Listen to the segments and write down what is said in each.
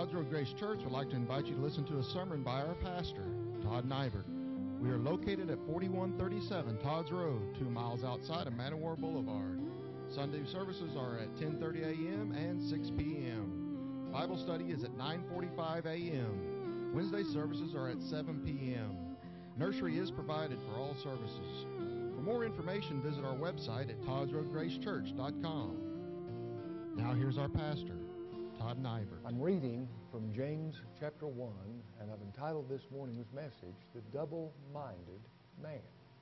Todd's Road Grace Church would like to invite you to listen to a sermon by our pastor, Todd Nybert. We are located at 4137 Todd's Road, 2 miles outside of Man O' War Boulevard. Sunday services are at 10:30 a.m. and 6 p.m. Bible study is at 9:45 a.m. Wednesday services are at 7 p.m. Nursery is provided for all services. For more information, visit our website at toddsroadgracechurch.com. Now here's our pastor, Todd Nybert. I'm reading from James chapter 1, and I've entitled this morning's message, The Double-Minded Man.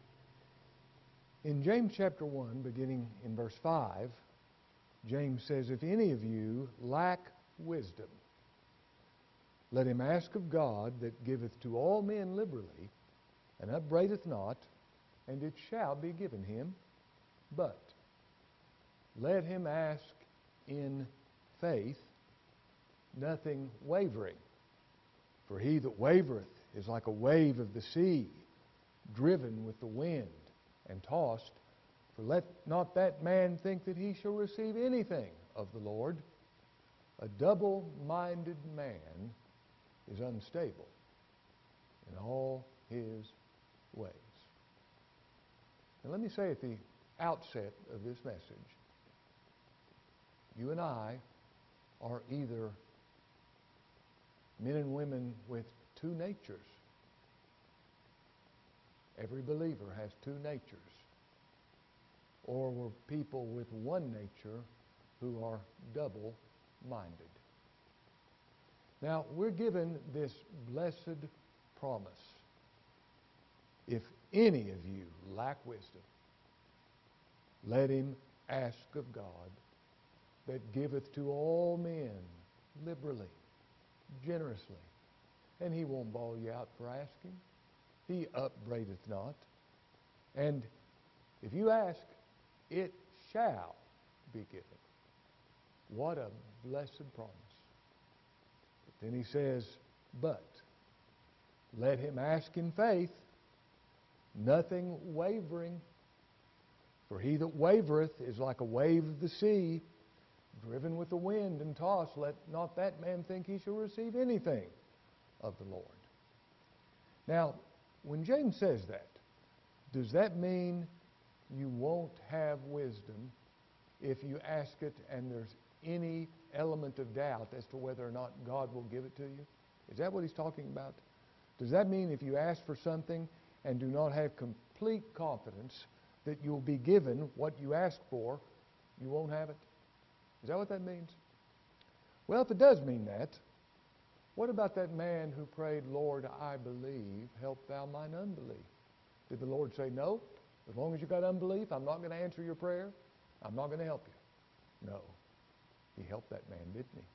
In James chapter 1, beginning in verse 5, James says, If any of you lack wisdom, let him ask of God that giveth to all men liberally, and upbraideth not, and it shall be given him. But let him ask in faith, nothing wavering. For he that wavereth is like a wave of the sea, driven with the wind and tossed. For let not that man think that he shall receive anything of the Lord. A double-minded man is unstable in all his ways. And let me say at the outset of this message, you and I are either men and women with two natures. Every believer has two natures. Or we're people with one nature who are double-minded. Now, we're given this blessed promise. If any of you lack wisdom, let him ask of God that giveth to all men liberally, generously. And he won't bawl you out for asking. He upbraideth not. And if you ask, it shall be given. What a blessed promise. But then he says, but let him ask in faith, nothing wavering. For he that wavereth is like a wave of the sea, driven with the wind and tossed. Let not that man think he shall receive anything of the Lord. Now, when James says that, does that mean you won't have wisdom if you ask it and there's any element of doubt as to whether or not God will give it to you? Is that what he's talking about? Does that mean if you ask for something and do not have complete confidence that you'll be given what you ask for, you won't have it? Is that what that means? Well, if it does mean that, what about that man who prayed, Lord, I believe, help thou mine unbelief? Did the Lord say, no, as long as you got unbelief, I'm not going to answer your prayer, I'm not going to help you? No. He helped that man, didn't he?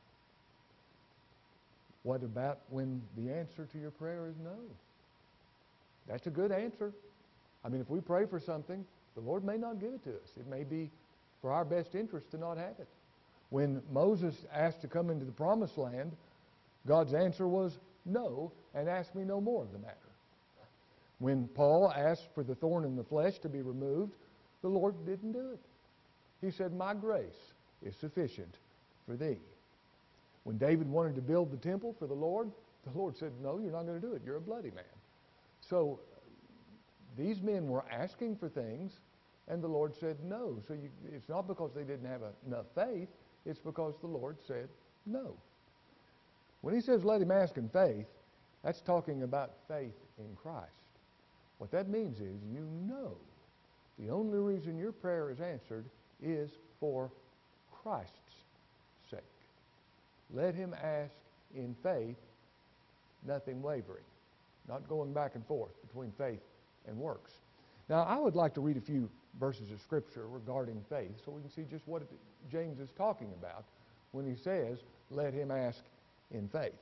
What about when the answer to your prayer is no? That's a good answer. I mean, if we pray for something, the Lord may not give it to us. It may be for our best interest to not have it. When Moses asked to come into the promised land, God's answer was no, and ask me no more of the matter. When Paul asked for the thorn in the flesh to be removed, the Lord didn't do it. He said, my grace is sufficient for thee. When David wanted to build the temple for the Lord said, no, you're not going to do it. You're a bloody man. So these men were asking for things, and the Lord said no. So it's not because they didn't have enough faith. It's because the Lord said no. When he says let him ask in faith, that's talking about faith in Christ. What that means is you know the only reason your prayer is answered is for Christ's sake. Let him ask in faith, nothing wavering. Not going back and forth between faith and works. Now, I would like to read a few verses of Scripture regarding faith so we can see just what James is talking about when he says, let him ask in faith.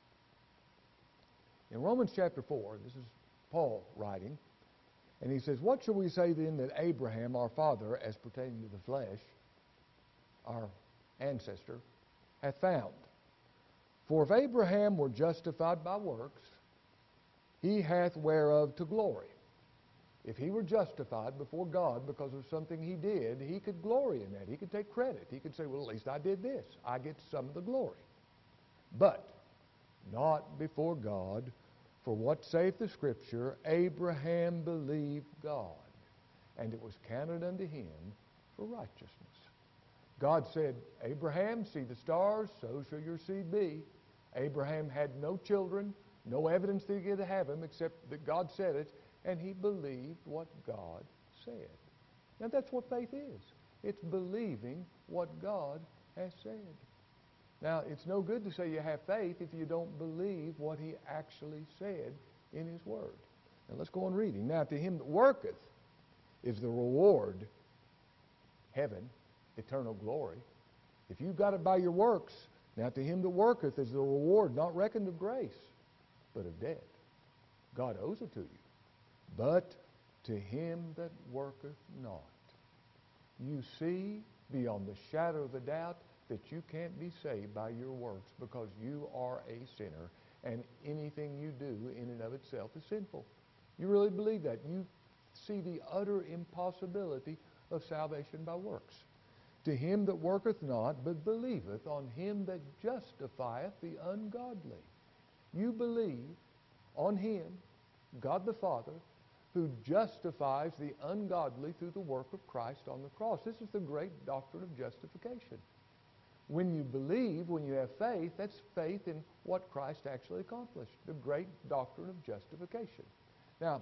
In Romans chapter 4, this is Paul writing, and he says, what shall we say then that Abraham, our father, as pertaining to the flesh, our ancestor, hath found? For if Abraham were justified by works, he hath whereof to glory. If he were justified before God because of something he did, he could glory in that. He could take credit. He could say, well, at least I did this. I get some of the glory. But not before God. For what saith the Scripture? Abraham believed God, and it was counted unto him for righteousness. God said, Abraham, see the stars, so shall your seed be. Abraham had no children, no evidence that he could have them except that God said it, and he believed what God said. Now that's what faith is. It's believing what God has said. Now, it's no good to say you have faith if you don't believe what he actually said in his word. Now, let's go on reading. Now, to him that worketh is the reward, heaven, eternal glory. If you got it by your works, now to him that worketh is the reward, not reckoned of grace, but of debt. God owes it to you. But to him that worketh not. You see, beyond the shadow of a doubt, that you can't be saved by your works because you are a sinner, and anything you do in and of itself is sinful. You really believe that. You see the utter impossibility of salvation by works. To him that worketh not, but believeth on him that justifieth the ungodly. You believe on him, God the Father, who justifies the ungodly through the work of Christ on the cross. This is the great doctrine of justification. When you believe, when you have faith, that's faith in what Christ actually accomplished, the great doctrine of justification. Now,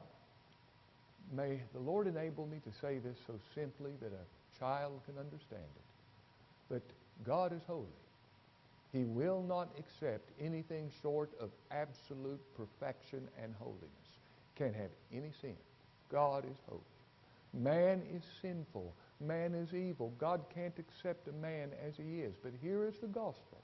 may the Lord enable me to say this so simply that a child can understand it. But God is holy. He will not accept anything short of absolute perfection and holiness. Can't have any sin. God is holy. Man is sinful. Man is evil. God can't accept a man as he is. But here is the gospel.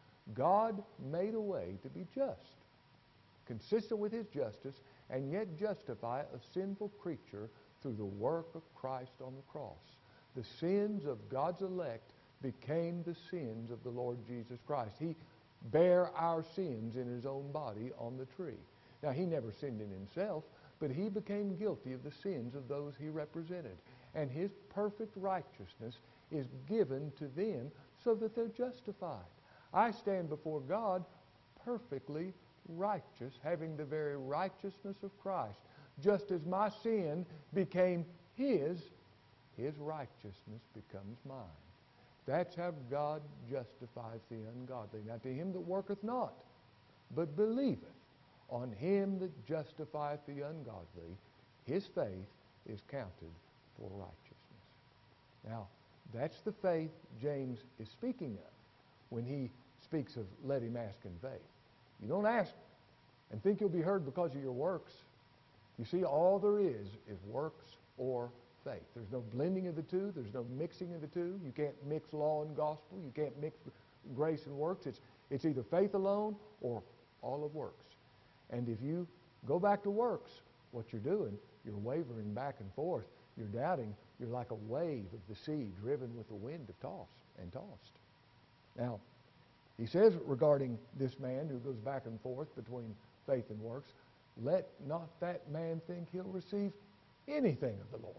God made a way to be just, consistent with his justice, and yet justify a sinful creature through the work of Christ on the cross. The sins of God's elect became the sins of the Lord Jesus Christ. He bare our sins in his own body on the tree. Now, he never sinned in himself, but he became guilty of the sins of those he represented. And his perfect righteousness is given to them so that they're justified. I stand before God perfectly righteous, having the very righteousness of Christ. Just as my sin became his righteousness becomes mine. That's how God justifies the ungodly. Now to him that worketh not, but believeth on him that justifieth the ungodly, his faith is counted for righteousness. Now, that's the faith James is speaking of when he speaks of let him ask in faith. You don't ask and think you'll be heard because of your works. You see, all there is works or faith. There's no blending of the two. There's no mixing of the two. You can't mix law and gospel. You can't mix grace and works. It's either faith alone or all of works. And if you go back to works, what you're doing, you're wavering back and forth. You're doubting. You're like a wave of the sea driven with the wind of tossed. Now, he says regarding this man who goes back and forth between faith and works, let not that man think he'll receive anything of the Lord.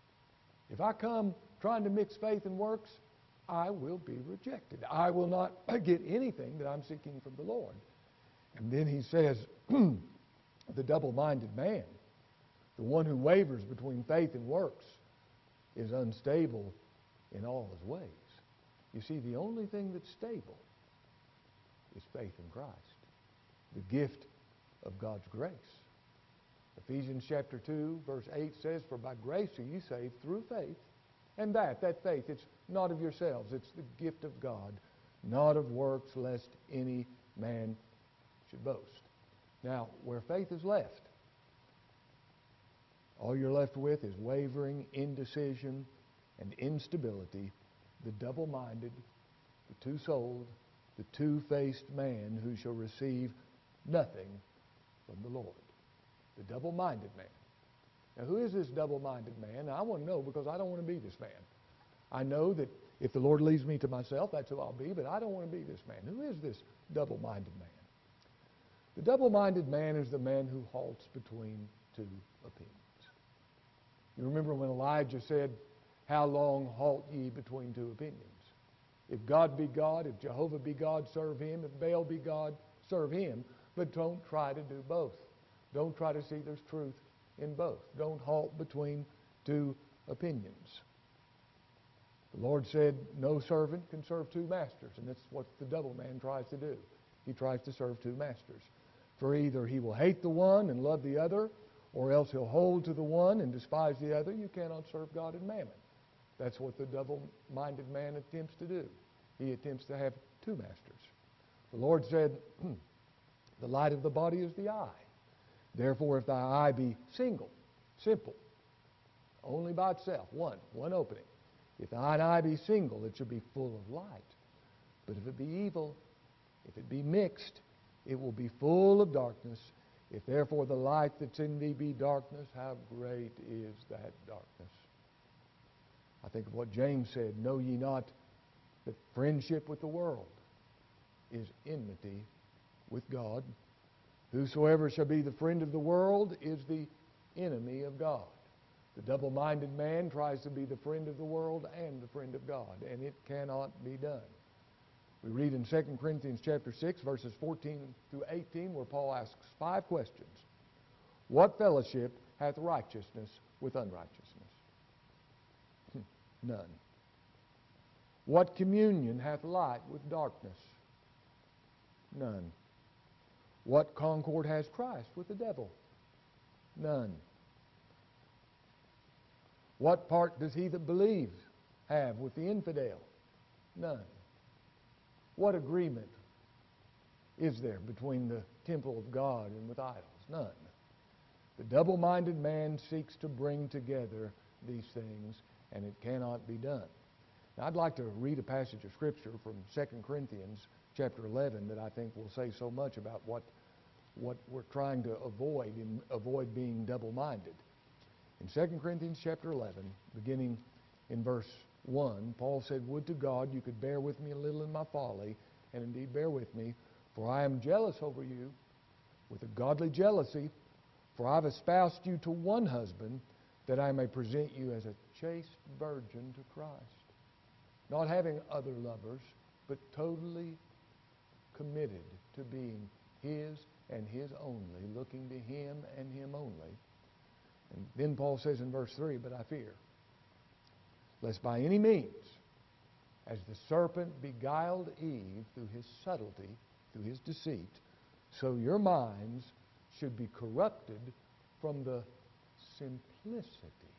If I come trying to mix faith and works, I will be rejected. I will not get anything that I'm seeking from the Lord. And then he says, the double-minded man, the one who wavers between faith and works, is unstable in all his ways. You see, the only thing that's stable is faith in Christ, the gift of God's grace. Ephesians chapter 2, verse 8 says, for by grace are you saved through faith, and that faith, it's not of yourselves, it's the gift of God, not of works, lest any man should boast. Now, where faith is left, all you're left with is wavering, indecision, and instability, the double-minded, the two-souled, the two-faced man who shall receive nothing from the Lord. The double-minded man. Now, who is this double-minded man? Now, I want to know because I don't want to be this man. I know that if the Lord leaves me to myself, that's who I'll be, but I don't want to be this man. Who is this double-minded man? The double-minded man is the man who halts between two opinions. You remember when Elijah said, how long halt ye between two opinions? If God be God, if Jehovah be God, serve Him. If Baal be God, serve Him. But don't try to do both. Don't try to see there's truth in both. Don't halt between two opinions. The Lord said no servant can serve two masters, and that's what the double man tries to do. He tries to serve two masters. For either he will hate the one and love the other, or else he'll hold to the one and despise the other. You cannot serve God and mammon. That's what the double-minded man attempts to do. He attempts to have two masters. The Lord said, the light of the body is the eye. Therefore, if thy eye be simple, only by itself, one opening. If thine eye be single, it should be full of light. But if it be evil, if it be mixed, it will be full of darkness. If therefore the light that's in thee be darkness, how great is that darkness? I think of what James said, know ye not that friendship with the world is enmity with God? Whosoever shall be the friend of the world is the enemy of God. The double-minded man tries to be the friend of the world and the friend of God, and it cannot be done. We read in 2 Corinthians chapter 6, verses 14 through 18, where Paul asks 5 questions. What fellowship hath righteousness with unrighteousness? None. What communion hath light with darkness? None. What concord has Christ with the devil? None. What part does he that believes have with the infidel? None. What agreement is there between the temple of God and with idols? None. The double-minded man seeks to bring together these things, and it cannot be done. Now, I'd like to read a passage of Scripture from 2 Corinthians chapter 11 that I think will say so much about what we're trying to avoid being double-minded. In 2 Corinthians chapter 11, beginning in verse 1, Paul said, would to God you could bear with me a little in my folly, and indeed bear with me, for I am jealous over you with a godly jealousy, for I have espoused you to one husband, that I may present you as a chaste virgin to Christ, not having other lovers, but totally committed to being His and His only, looking to Him and Him only. And then Paul says in verse 3, but I fear, lest by any means, as the serpent beguiled Eve through his subtlety, through his deceit, so your minds should be corrupted from the simplicity,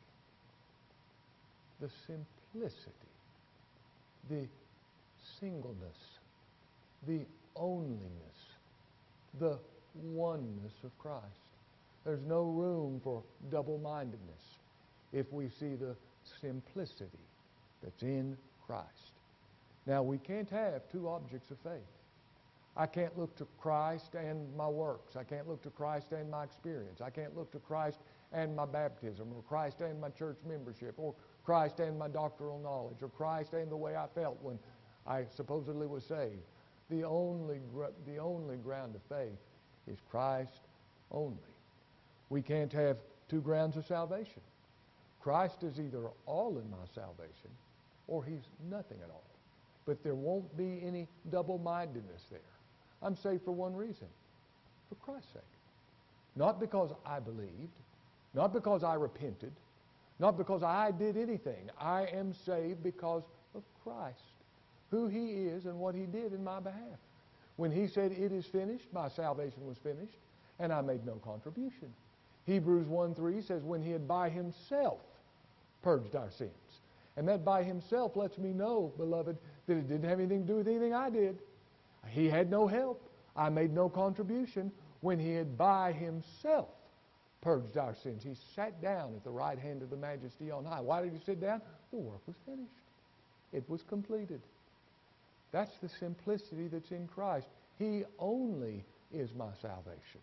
the singleness, the onlyness, the oneness of Christ. There's no room for double-mindedness if we see the simplicity that's in Christ. Now, we can't have two objects of faith. I can't look to Christ and my works. I can't look to Christ and my experience. I can't look to Christ and my baptism, or Christ and my church membership, or Christ and my doctoral knowledge, or Christ and the way I felt when I supposedly was saved. The only ground of faith is Christ only. We can't have two grounds of salvation. Christ is either all in my salvation or He's nothing at all. But there won't be any double-mindedness there. I'm saved for one reason, for Christ's sake. Not because I believed, not because I repented, not because I did anything. I am saved because of Christ, who He is and what He did in my behalf. When He said, it is finished, my salvation was finished, and I made no contribution. Hebrews 1:3 says, when He had by Himself purged our sins. And that by Himself lets me know, beloved, that it didn't have anything to do with anything I did. He had no help. I made no contribution. When He had by Himself purged our sins, He sat down at the right hand of the Majesty on high. Why did He sit down? The work was finished. It was completed. That's the simplicity that's in Christ. He only is my salvation.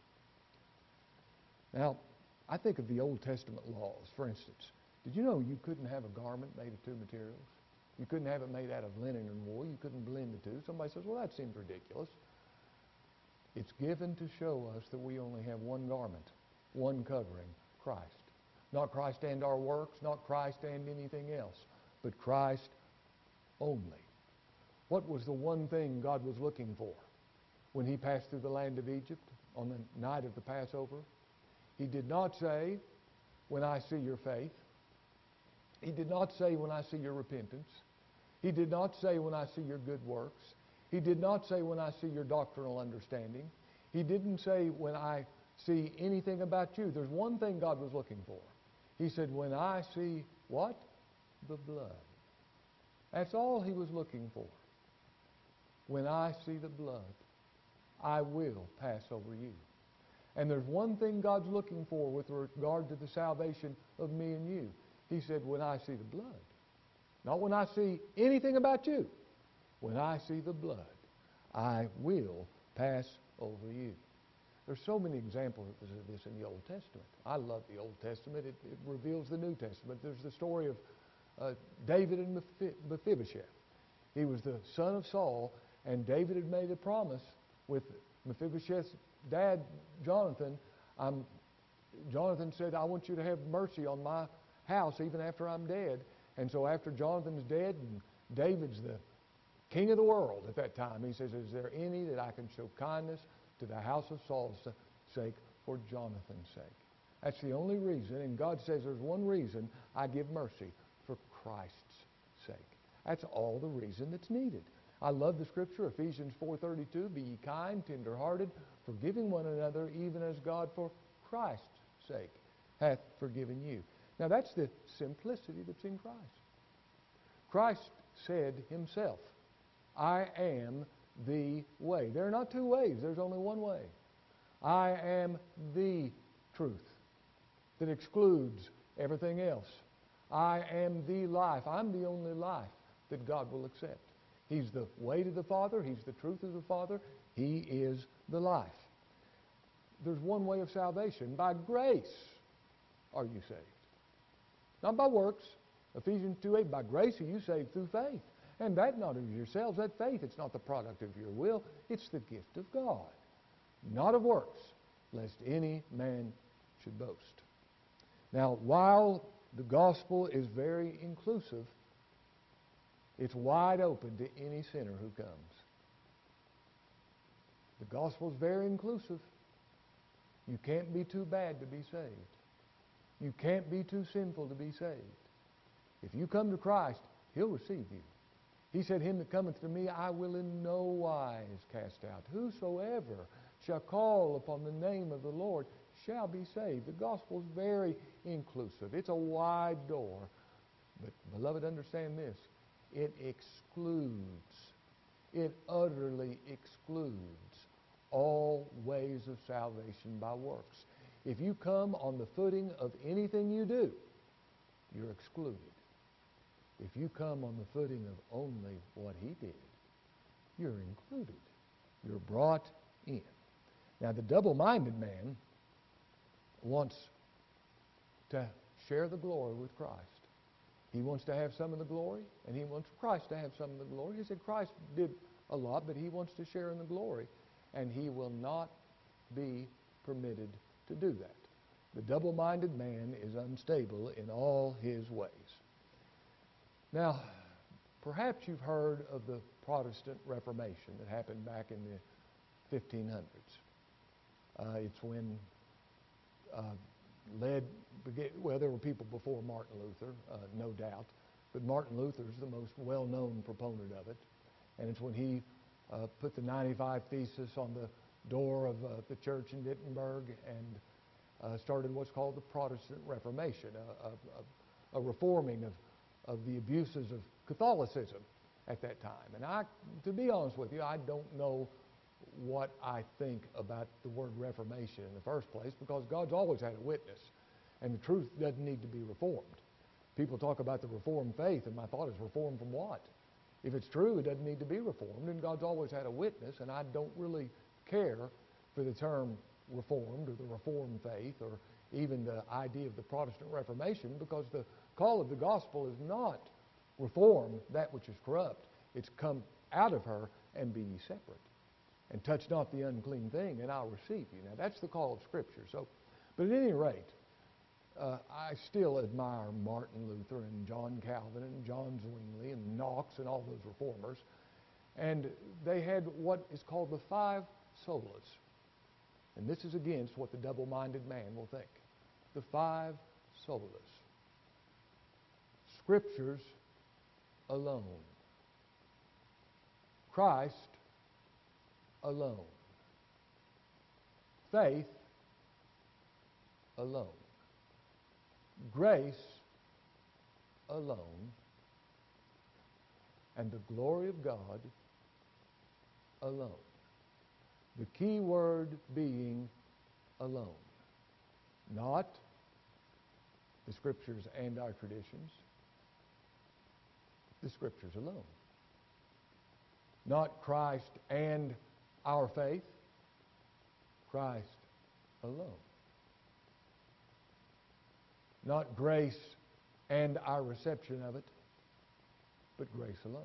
Now, I think of the Old Testament laws. For instance, did you know you couldn't have a garment made of two materials? You couldn't have it made out of linen and wool. You couldn't blend the two. Somebody says, well, that seems ridiculous. It's given to show us that we only have one garment, one covering, Christ. Not Christ and our works, not Christ and anything else, but Christ only. What was the one thing God was looking for when he passed through the land of Egypt on the night of the Passover? He did not say, when I see your faith. He did not say, when I see your repentance. He did not say, when I see your good works. He did not say, when I see your doctrinal understanding. He didn't say, when I see anything about you. There's one thing God was looking for. He said, when I see what? The blood. That's all he was looking for. When I see the blood, I will pass over you. And there's one thing God's looking for with regard to the salvation of me and you. He said, when I see the blood. Not when I see anything about you. When I see the blood, I will pass over you. There's so many examples of this in the Old Testament. I love the Old Testament. It reveals the New Testament. There's the story of David and Mephibosheth. He was the son of Saul, and David had made a promise with Mephibosheth's dad, Jonathan. Jonathan said, I want you to have mercy on my house even after I'm dead. And so after Jonathan's dead, and David's the king of the world at that time, he says, is there any that I can show kindness to the house of Saul's sake for Jonathan's sake? That's the only reason, and God says there's one reason I give mercy, for Christ's sake. That's all the reason that's needed. I love the scripture, Ephesians 4:32, be ye kind, tender-hearted, forgiving one another, even as God for Christ's sake hath forgiven you. Now that's the simplicity that's in Christ. Christ said himself, I am the way. There are not two ways, there's only one way. I am the truth that excludes everything else. I am the life. I'm the only life that God will accept. He's the way to the Father. He's the truth of the Father. He is the life. There's one way of salvation. By grace are you saved. Not by works. Ephesians 2:8, by grace are you saved through faith. And that not of yourselves, that faith, it's not the product of your will. It's the gift of God. Not of works, lest any man should boast. Now, while the gospel is very inclusive, it's wide open to any sinner who comes. The gospel is very inclusive. You can't be too bad to be saved. You can't be too sinful to be saved. If you come to Christ, He'll receive you. He said, him that cometh to me, I will in no wise cast out. Whosoever shall call upon the name of the Lord shall be saved. The gospel is very inclusive. It's a wide door. But, beloved, understand this. It excludes, it utterly excludes all ways of salvation by works. If you come on the footing of anything you do, you're excluded. If you come on the footing of only what He did, you're included. You're brought in. Now, the double-minded man wants to share the glory with Christ. He wants to have some of the glory, and he wants Christ to have some of the glory. He said Christ did a lot, but he wants to share in the glory, and he will not be permitted to do that. The double-minded man is unstable in all his ways. Now, perhaps you've heard of the Protestant Reformation that happened back in the 1500s. It's when there were people before Martin Luther, no doubt, but Martin Luther is the most well-known proponent of it, and it's when he put the 95 Theses on the door of the church in Wittenberg and started what's called the Protestant Reformation, a reforming of the abuses of Catholicism at that time. And to be honest with you, I don't know what I think about the word Reformation in the first place, because God's always had a witness, and the truth doesn't need to be reformed. People talk about the Reformed faith, and my thought is, reformed from what? If it's true, it doesn't need to be reformed, and God's always had a witness, and I don't really care for the term Reformed or the Reformed faith or even the idea of the Protestant Reformation, because the call of the gospel is not reform that which is corrupt. It's come out of her and be ye separate, and touch not the unclean thing, and I'll receive you. Now, that's the call of Scripture. But at any rate, I still admire Martin Luther and John Calvin and John Zwingli and Knox and all those reformers. And they had what is called the five solas. And this is against what the double-minded man will think. The five solas. Scriptures alone. Christ alone. Faith alone. Grace alone. And the glory of God alone. The key word being alone. Not the Scriptures and our traditions. The Scriptures alone. Not Christ and our faith. Christ alone. Not grace and our reception of it, but grace alone.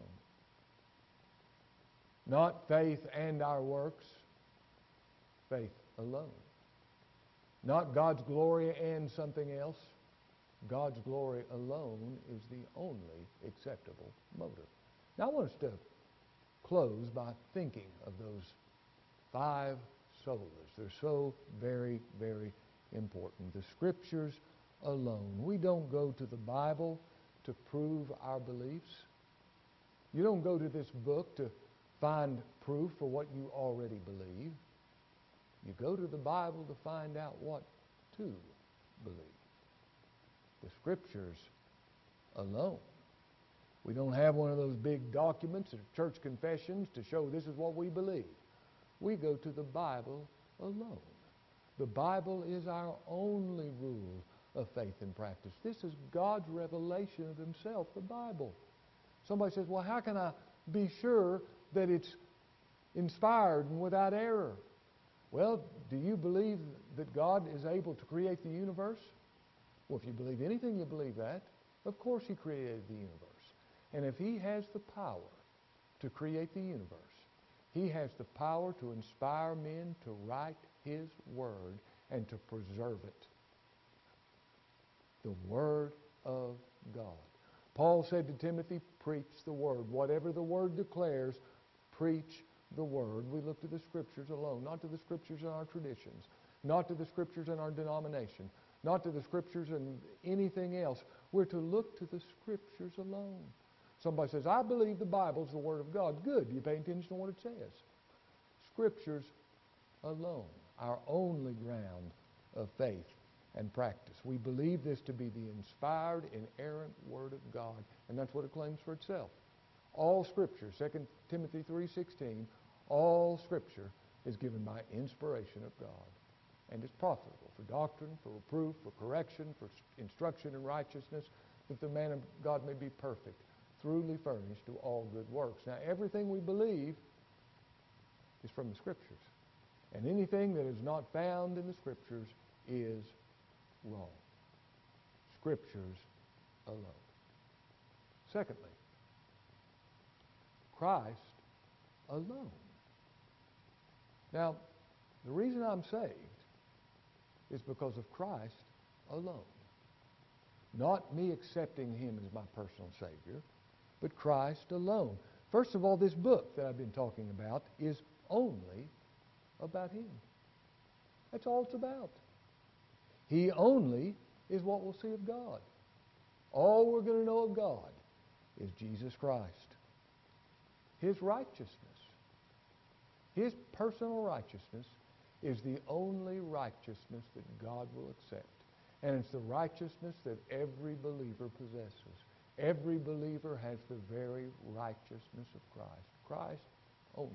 Not faith and our works, faith alone. Not God's glory and something else. God's glory alone is the only acceptable motive. Now I want us to close by thinking of those five solas. They're so very, very important. The Scriptures alone. We don't go to the Bible to prove our beliefs. You don't go to this book to find proof for what you already believe. You go to the Bible to find out what to believe. The Scriptures alone. We don't have one of those big documents or church confessions to show this is what we believe. We go to the Bible alone. The Bible is our only rule of faith and practice. This is God's revelation of Himself, the Bible. Somebody says, well, how can I be sure that it's inspired and without error? Well, do you believe that God is able to create the universe? Well, if you believe anything, you believe that. Of course He created the universe. And if He has the power to create the universe, He has the power to inspire men to write His Word and to preserve it. The Word of God. Paul said to Timothy, preach the Word. Whatever the Word declares, preach the Word. We look to the Scriptures alone, not to the Scriptures in our traditions, not to the Scriptures in our denomination, not to the Scriptures in anything else. We're to look to the Scriptures alone. Somebody says, I believe the Bible's the Word of God. Good. You pay attention to what it says. Scriptures alone, our only ground of faith and practice. We believe this to be the inspired, inerrant Word of God, and that's what it claims for itself. All Scripture, 2 Timothy 3:16, all Scripture is given by inspiration of God and is profitable for doctrine, for reproof, for correction, for instruction in righteousness, that the man of God may be perfect, truly furnished to all good works. Now, everything we believe is from the Scriptures, and anything that is not found in the Scriptures is wrong. Scriptures alone. Secondly, Christ alone. Now, the reason I'm saved is because of Christ alone. Not me accepting Him as my personal Savior, but Christ alone. First of all, this book that I've been talking about is only about Him. That's all it's about. He only is what we'll see of God. All we're going to know of God is Jesus Christ. His righteousness. His personal righteousness is the only righteousness that God will accept. And it's the righteousness that every believer possesses. Every believer has the very righteousness of Christ. Christ only.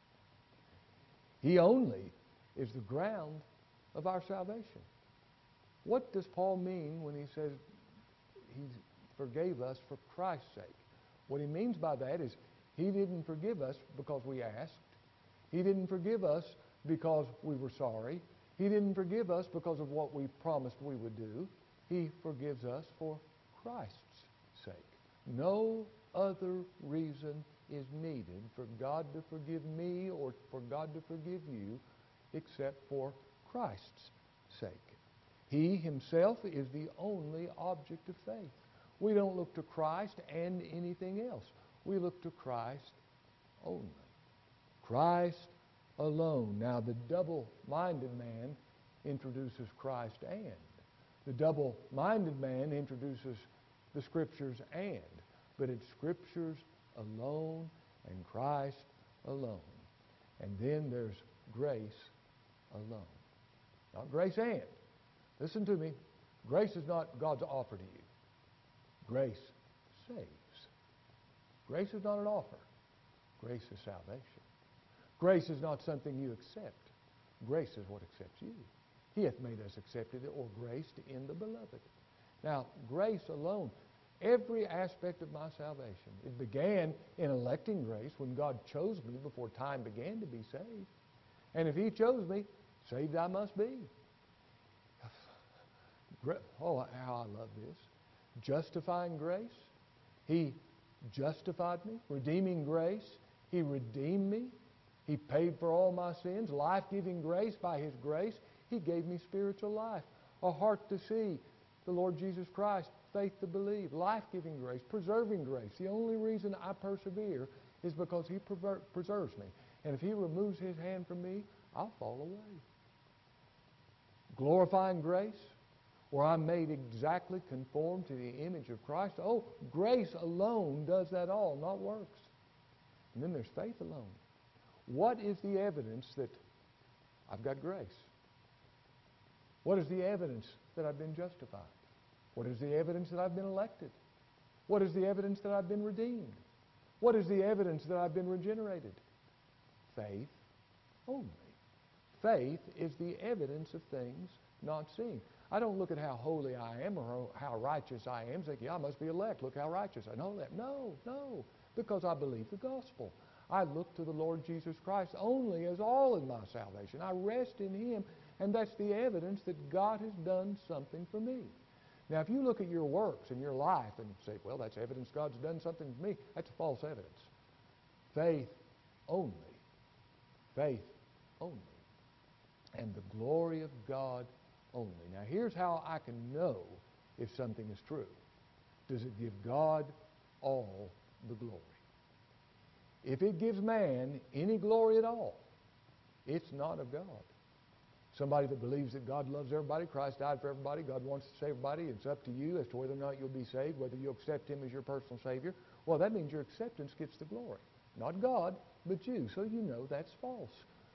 He only is the ground of our salvation. What does Paul mean when he says He forgave us for Christ's sake? What he means by that is He didn't forgive us because we asked. He didn't forgive us because we were sorry. He didn't forgive us because of what we promised we would do. He forgives us for Christ's sake. No other reason is needed for God to forgive me or for God to forgive you except for Christ's sake. He Himself is the only object of faith. We don't look to Christ and anything else. We look to Christ only. Christ alone. Now, the double-minded man introduces Christ and. The double-minded man introduces the Scriptures and. But it's Scriptures alone and Christ alone. And then there's grace alone. Not grace and. Listen to me. Grace is not God's offer to you. Grace saves. Grace is not an offer. Grace is salvation. Grace is not something you accept. Grace is what accepts you. He hath made us accepted or graced in the beloved. Now, grace alone, every aspect of my salvation, it began in electing grace when God chose me before time began to be saved. And if He chose me, saved I must be. Oh, how I love this. Justifying grace. He justified me. Redeeming grace. He redeemed me. He paid for all my sins. Life-giving grace. By His grace, He gave me spiritual life. A heart to see the Lord Jesus Christ. Faith to believe. Life-giving grace. Preserving grace. The only reason I persevere is because He preserves me. And if He removes His hand from me, I'll fall away. Glorifying grace, where I'm made exactly conformed to the image of Christ. Oh, grace alone does that all, not works. And then there's faith alone. What is the evidence that I've got grace? What is the evidence that I've been justified? What is the evidence that I've been elected? What is the evidence that I've been redeemed? What is the evidence that I've been regenerated? Faith only. Faith is the evidence of things not seen. I don't look at how holy I am or how righteous I am and think, yeah, I must be elect. Look how righteous I know that. No, because I believe the gospel. I look to the Lord Jesus Christ only as all in my salvation. I rest in Him, and that's the evidence that God has done something for me. Now, if you look at your works and your life and say, well, that's evidence God's done something for me, that's false evidence. Faith only. Faith only. And the glory of God only. Now, here's how I can know if something is true. Does it give God all the glory? If it gives man any glory at all, it's not of God. Somebody that believes that God loves everybody, Christ died for everybody, God wants to save everybody, it's up to you as to whether or not you'll be saved, whether you accept Him as your personal Savior. Well, that means your acceptance gets the glory. Not God, but you. So you know that's false.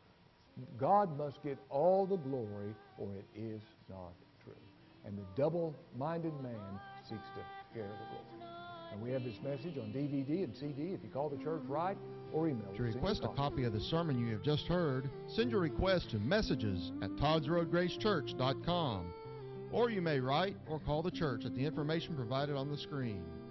God must get all the glory, or it is not true. And the double-minded man seeks to share the glory. And we have this message on DVD and CD if you call the church right or email. To request a copy of the sermon you have just heard, send your request to messages@toddsroadgracechurch.com, or you may write or call the church at the information provided on the screen.